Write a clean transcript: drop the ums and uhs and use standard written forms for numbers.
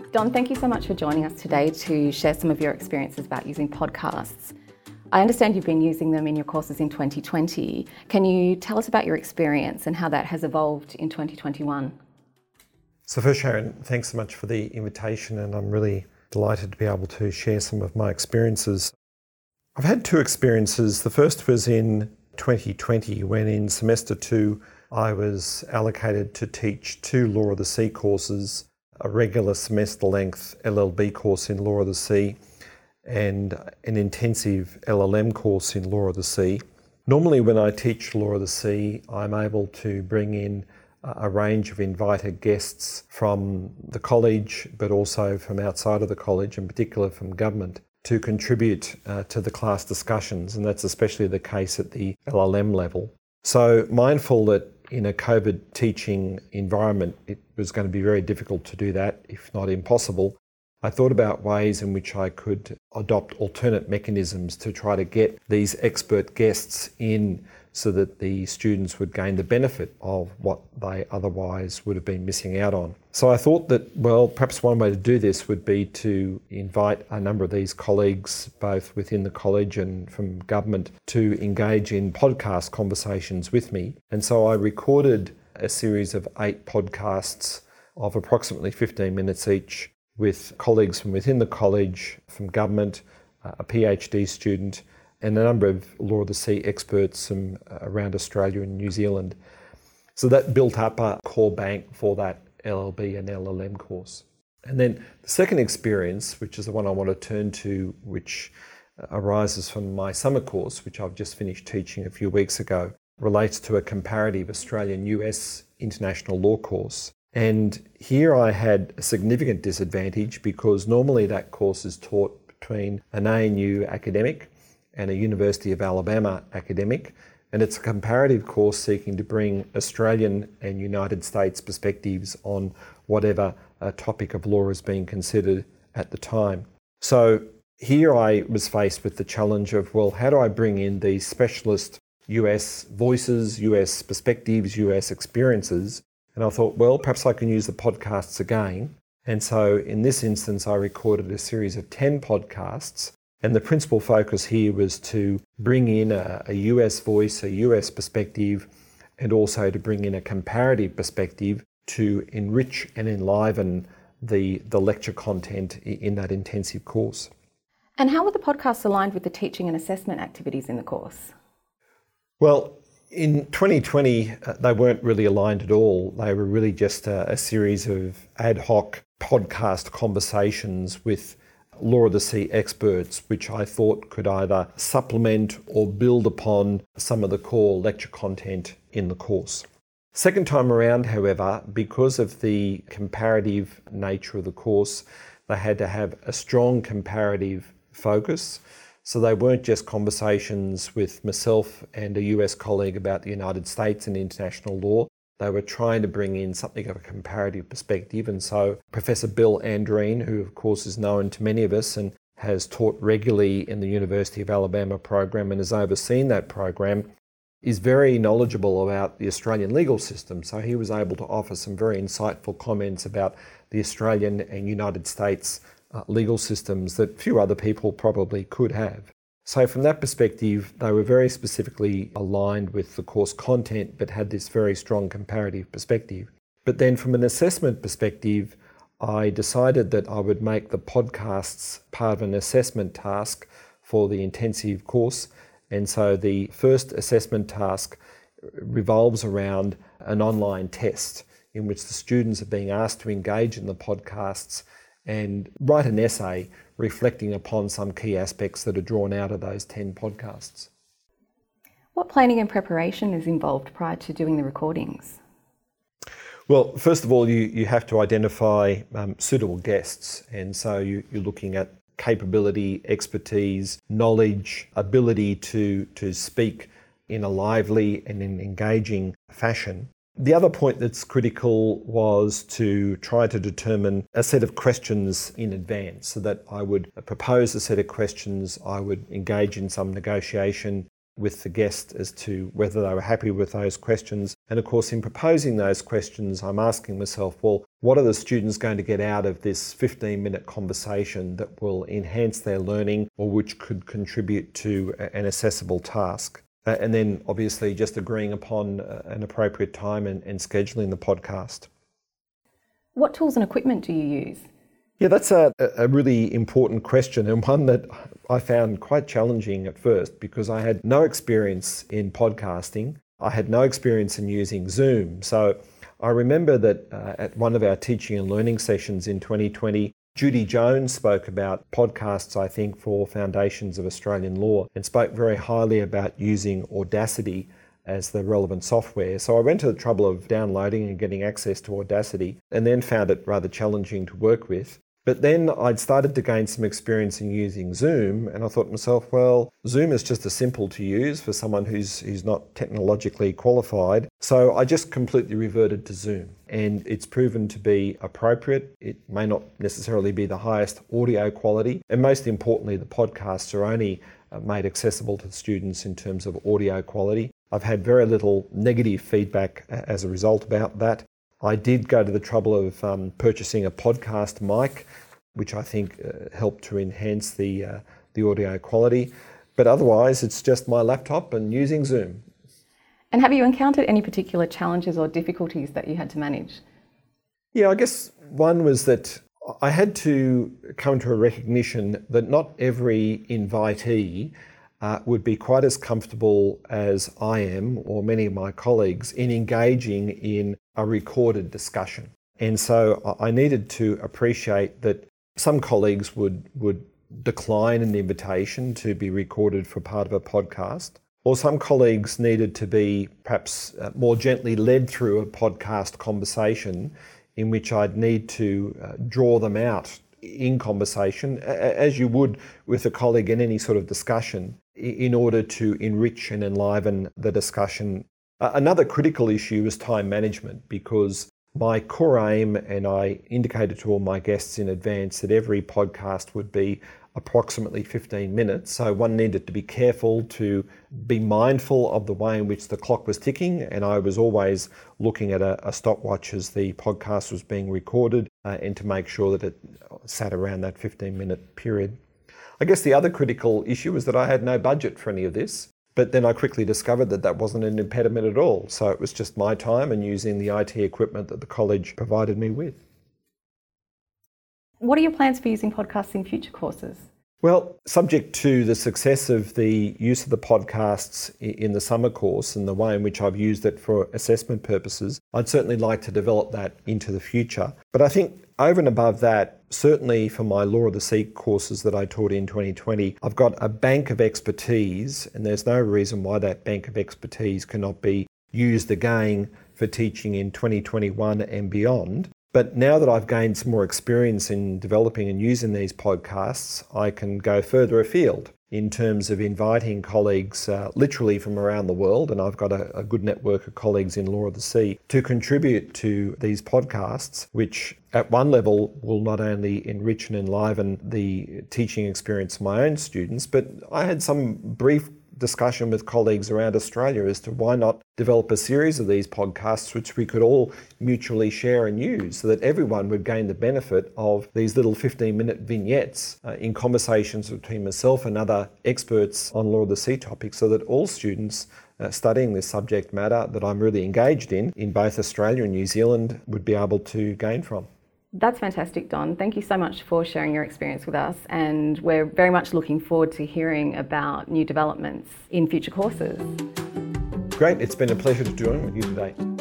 Don, thank you so much for joining us today to share some of your experiences about using podcasts. I understand you've been using them in your courses in 2020. Can you tell us about your experience and how that has evolved in 2021? So first, Sharon, thanks so much for the invitation, and I'm really delighted to be able to share some of my experiences. I've had two experiences. The first was in 2020 when in semester 2 I was allocated to teach 2 Law of the Sea courses, a regular semester length LLB course in Law of the Sea and an intensive LLM course in Law of the Sea. Normally when I teach Law of the Sea, I'm able to bring in a range of invited guests from the college, but also from outside of the college, in particular from government, to contribute to the class discussions, and that's especially the case at the LLM level. So mindful that in a COVID teaching environment, it was going to be very difficult to do that, if not impossible. I thought about ways in which I could adopt alternate mechanisms to try to get these expert guests in so that the students would gain the benefit of what they otherwise would have been missing out on. So I thought that, well, perhaps one way to do this would be to invite a number of these colleagues, both within the college and from government, to engage in podcast conversations with me. And so I recorded a series of 8 podcasts of approximately 15 minutes each with colleagues from within the college, from government, a PhD student, and a number of Law of the Sea experts from around Australia and New Zealand. So that built up a core bank for that LLB and LLM course. And then the second experience, which is the one I want to turn to, which arises from my summer course, which I've just finished teaching a few weeks ago, relates to a comparative Australian-US international law course. And here I had a significant disadvantage because normally that course is taught between an ANU academic and a University of Alabama academic, and it's a comparative course seeking to bring Australian and United States perspectives on whatever topic of law is being considered at the time. So here I was faced with the challenge of, well, how do I bring in these specialist US voices, US perspectives, US experiences? And I thought, well, perhaps I can use the podcasts again. And so in this instance, I recorded a series of 10 podcasts. And the principal focus here was to bring in a US voice, a US perspective, and also to bring in a comparative perspective to enrich and enliven the lecture content in that intensive course. And how were the podcasts aligned with the teaching and assessment activities in the course? Well, in 2020, they weren't really aligned at all. They were really just a series of ad hoc podcast conversations with Law of the Sea experts, which I thought could either supplement or build upon some of the core lecture content in the course. Second time around, however, because of the comparative nature of the course, they had to have a strong comparative focus. So they weren't just conversations with myself and a US colleague about the United States and international law. They were trying to bring in something of a comparative perspective. And so Professor Bill Andreen, who of course is known to many of us and has taught regularly in the University of Alabama program and has overseen that program, is very knowledgeable about the Australian legal system. So he was able to offer some very insightful comments about the Australian and United States legal systems that few other people probably could have. So from that perspective, they were very specifically aligned with the course content, but had this very strong comparative perspective. But then from an assessment perspective, I decided that I would make the podcasts part of an assessment task for the intensive course. And so the first assessment task revolves around an online test in which the students are being asked to engage in the podcasts and write an essay reflecting upon some key aspects that are drawn out of those 10 podcasts. What planning and preparation is involved prior to doing the recordings? Well, first of all, you have to identify suitable guests. And so you're looking at capability, expertise, knowledge, ability to speak in a lively and an engaging fashion. The other point that's critical was to try to determine a set of questions in advance, so that I would propose a set of questions, I would engage in some negotiation with the guest as to whether they were happy with those questions, And of course, in proposing those questions, I'm asking myself, well, what are the students going to get out of this 15-minute conversation that will enhance their learning or which could contribute to an accessible task? And then obviously just agreeing upon an appropriate time and scheduling the podcast. What tools and equipment do you use? Yeah, that's a really important question, and one that I found quite challenging at first because I had no experience in podcasting. I had no experience in using Zoom. So I remember that at one of our teaching and learning sessions in 2020, Judy Jones spoke about podcasts, I think, for Foundations of Australian Law, and spoke very highly about using Audacity as the relevant software. So I went to the trouble of downloading and getting access to Audacity, and then found it rather challenging to work with. But then I'd started to gain some experience in using Zoom, and I thought to myself, well, Zoom is just as simple to use for someone who's not technologically qualified. So I just completely reverted to Zoom, and it's proven to be appropriate. It may not necessarily be the highest audio quality, and most importantly, the podcasts are only made accessible to students in terms of audio quality. I've had very little negative feedback as a result about that. I did go to the trouble of purchasing a podcast mic, which I think helped to enhance the audio quality. But otherwise, it's just my laptop and using Zoom. And have you encountered any particular challenges or difficulties that you had to manage? Yeah, I guess one was that I had to come to a recognition that not every invitee would be quite as comfortable as I am, or many of my colleagues, in engaging in a recorded discussion. And so I needed to appreciate that some colleagues would decline an invitation to be recorded for part of a podcast, or some colleagues needed to be perhaps more gently led through a podcast conversation in which I'd need to draw them out in conversation, as you would with a colleague in any sort of discussion, in order to enrich and enliven the discussion. Another critical issue is time management, because my core aim, and I indicated to all my guests in advance, that every podcast would be approximately 15 minutes. So one needed to be careful to be mindful of the way in which the clock was ticking, and I was always looking at a stopwatch as the podcast was being recorded, and to make sure that it sat around that 15-minute period. I guess the other critical issue was that I had no budget for any of this, but then I quickly discovered that that wasn't an impediment at all. So it was just my time and using the IT equipment that the college provided me with. What are your plans for using podcasts in future courses? Well, subject to the success of the use of the podcasts in the summer course and the way in which I've used it for assessment purposes, I'd certainly like to develop that into the future. But I think over and above that, certainly for my Law of the Sea courses that I taught in 2020, I've got a bank of expertise, and there's no reason why that bank of expertise cannot be used again for teaching in 2021 and beyond. But now that I've gained some more experience in developing and using these podcasts, I can go further afield in terms of inviting colleagues literally from around the world, and I've got a good network of colleagues in Law of the Sea, to contribute to these podcasts, which at one level will not only enrich and enliven the teaching experience of my own students, but I had some brief discussion with colleagues around Australia as to why not develop a series of these podcasts which we could all mutually share and use, so that everyone would gain the benefit of these little 15-minute vignettes in conversations between myself and other experts on Law of the Sea topics, so that all students studying this subject matter that I'm really engaged in both Australia and New Zealand, would be able to gain from. That's fantastic, Don. Thank you so much for sharing your experience with us, and we're very much looking forward to hearing about new developments in future courses. Great, it's been a pleasure to join with you today.